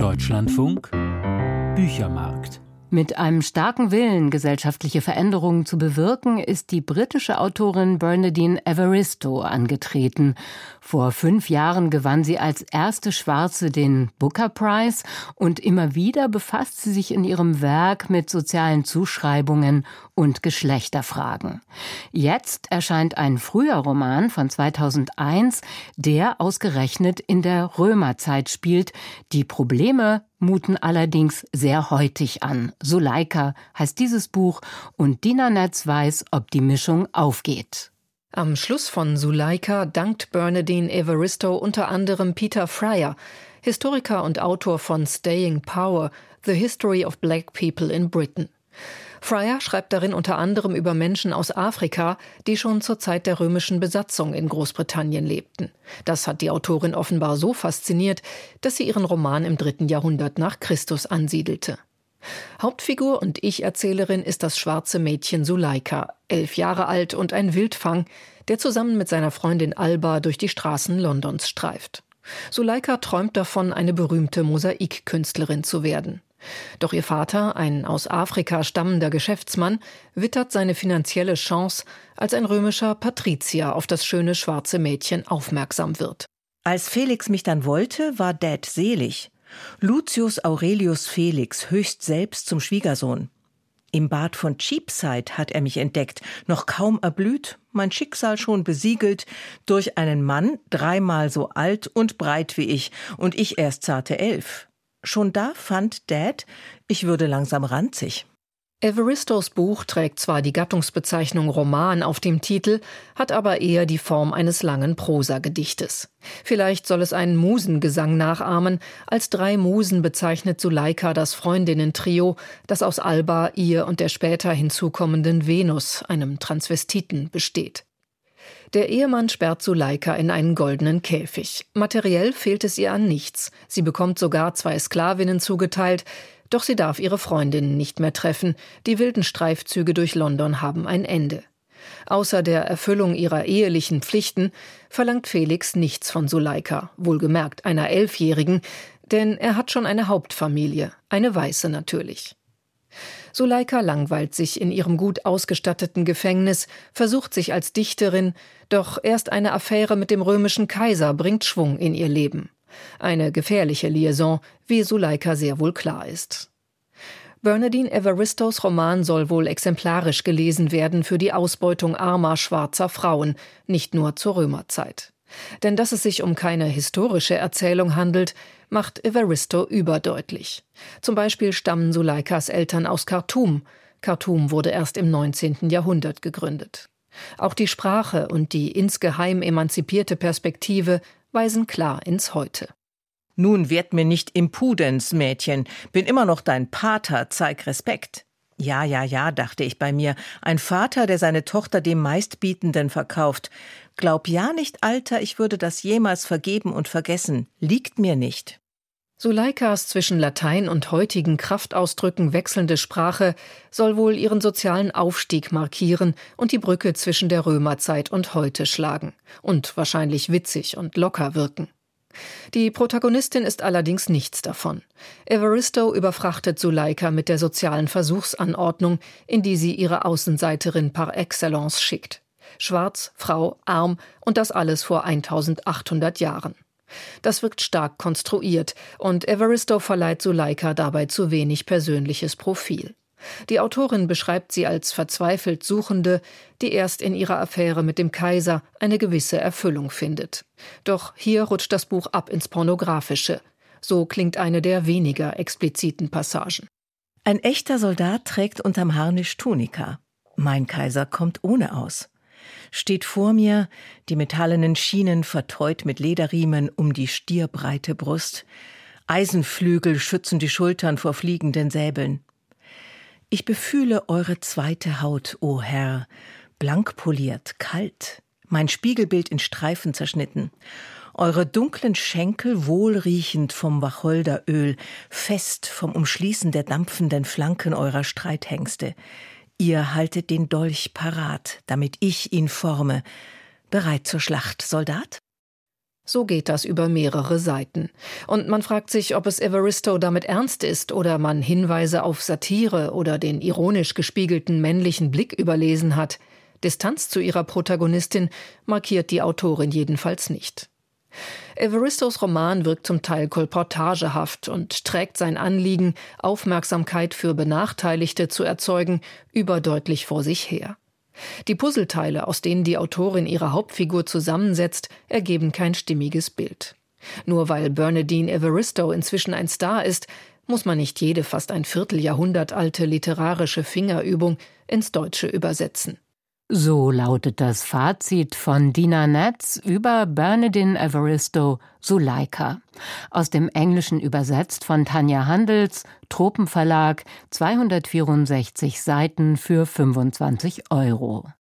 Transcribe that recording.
Deutschlandfunk Büchermarkt. Mit einem starken Willen, gesellschaftliche Veränderungen zu bewirken, ist die britische Autorin Bernardine Evaristo angetreten. Vor 5 Jahren gewann sie als erste Schwarze den Booker Prize und immer wieder befasst sie sich in ihrem Werk mit sozialen Zuschreibungen und Geschlechterfragen. Jetzt erscheint ein früher Roman von 2001, der ausgerechnet in der Römerzeit spielt. Die Probleme muten allerdings sehr heutig an. Suleika heißt dieses Buch und Dina Netz weiß, ob die Mischung aufgeht. Am Schluss von Suleika dankt Bernardine Evaristo unter anderem Peter Fryer, Historiker und Autor von Staying Power, The History of Black People in Britain. Fryer schreibt darin unter anderem über Menschen aus Afrika, die schon zur Zeit der römischen Besatzung in Großbritannien lebten. Das hat die Autorin offenbar so fasziniert, dass sie ihren Roman im 3. Jahrhundert nach Christus ansiedelte. Hauptfigur und Ich-Erzählerin ist das schwarze Mädchen Suleika, 11 Jahre alt und ein Wildfang, der zusammen mit seiner Freundin Alba durch die Straßen Londons streift. Suleika träumt davon, eine berühmte Mosaikkünstlerin zu werden. Doch ihr Vater, ein aus Afrika stammender Geschäftsmann, wittert seine finanzielle Chance, als ein römischer Patrizier auf das schöne schwarze Mädchen aufmerksam wird. Als Felix mich dann wollte, war Dad selig. Lucius Aurelius Felix, höchst selbst zum Schwiegersohn. Im Bad von Cheapside hat er mich entdeckt, noch kaum erblüht, mein Schicksal schon besiegelt, durch einen Mann, 3-mal so alt und breit wie ich, und ich erst zarte 11. Schon da fand Dad, ich würde langsam ranzig. Evaristos Buch trägt zwar die Gattungsbezeichnung Roman auf dem Titel, hat aber eher die Form eines langen Prosagedichtes. Vielleicht soll es einen Musengesang nachahmen. Als 3 Musen bezeichnet Suleika das Freundinnen-Trio, das aus Alba, ihr und der später hinzukommenden Venus, einem Transvestiten, besteht. Der Ehemann sperrt Suleika in einen goldenen Käfig. Materiell fehlt es ihr an nichts. Sie bekommt sogar 2 Sklavinnen zugeteilt, doch sie darf ihre Freundinnen nicht mehr treffen. Die wilden Streifzüge durch London haben ein Ende. Außer der Erfüllung ihrer ehelichen Pflichten verlangt Felix nichts von Suleika, wohlgemerkt einer 11-Jährigen, denn er hat schon eine Hauptfamilie, eine weiße natürlich. Suleika langweilt sich in ihrem gut ausgestatteten Gefängnis, versucht sich als Dichterin, doch erst eine Affäre mit dem römischen Kaiser bringt Schwung in ihr Leben. Eine gefährliche Liaison, wie Suleika sehr wohl klar ist. Bernardine Evaristos Roman soll wohl exemplarisch gelesen werden für die Ausbeutung armer schwarzer Frauen, nicht nur zur Römerzeit. Denn dass es sich um keine historische Erzählung handelt, macht Evaristo überdeutlich. Zum Beispiel stammen Suleikas Eltern aus Khartoum. Khartoum wurde erst im 19. Jahrhundert gegründet. Auch die Sprache und die insgeheim emanzipierte Perspektive weisen klar ins Heute. Nun werd mir nicht Impudenz, Mädchen. Bin immer noch dein Pater, zeig Respekt. Ja, dachte ich bei mir. Ein Vater, der seine Tochter dem Meistbietenden verkauft. Glaub ja nicht, Alter, ich würde das jemals vergeben und vergessen. Liegt mir nicht. Suleikas zwischen Latein und heutigen Kraftausdrücken wechselnde Sprache soll wohl ihren sozialen Aufstieg markieren und die Brücke zwischen der Römerzeit und heute schlagen. Und wahrscheinlich witzig und locker wirken. Die Protagonistin ist allerdings nichts davon. Evaristo überfrachtet Suleika mit der sozialen Versuchsanordnung, in die sie ihre Außenseiterin par excellence schickt. Schwarz, Frau, arm und das alles vor 1800 Jahren. Das wirkt stark konstruiert und Evaristo verleiht Suleika dabei zu wenig persönliches Profil. Die Autorin beschreibt sie als verzweifelt Suchende, die erst in ihrer Affäre mit dem Kaiser eine gewisse Erfüllung findet. Doch hier rutscht das Buch ab ins Pornografische. So klingt eine der weniger expliziten Passagen. Ein echter Soldat trägt unterm Harnisch Tunika. Mein Kaiser kommt ohne aus. Steht vor mir, die metallenen Schienen verteut mit Lederriemen um die stierbreite Brust. Eisenflügel schützen die Schultern vor fliegenden Säbeln. Ich befühle eure zweite Haut, o Herr, blank poliert, kalt, mein Spiegelbild in Streifen zerschnitten. Eure dunklen Schenkel wohlriechend vom Wacholderöl, fest vom Umschließen der dampfenden Flanken eurer Streithengste. Ihr haltet den Dolch parat, damit ich ihn forme. Bereit zur Schlacht, Soldat? So geht das über mehrere Seiten. Und man fragt sich, ob es Evaristo damit ernst ist oder man Hinweise auf Satire oder den ironisch gespiegelten männlichen Blick überlesen hat. Distanz zu ihrer Protagonistin markiert die Autorin jedenfalls nicht. Evaristos Roman wirkt zum Teil kolportagehaft und trägt sein Anliegen, Aufmerksamkeit für Benachteiligte zu erzeugen, überdeutlich vor sich her. Die Puzzleteile, aus denen die Autorin ihre Hauptfigur zusammensetzt, ergeben kein stimmiges Bild. Nur weil Bernardine Evaristo inzwischen ein Star ist, muss man nicht jede fast ein Vierteljahrhundert alte literarische Fingerübung ins Deutsche übersetzen. So lautet das Fazit von Dina Netz über Bernardine Evaristo, Suleika. Aus dem Englischen übersetzt von Tanja Handels, Tropenverlag, 264 Seiten für 25 €.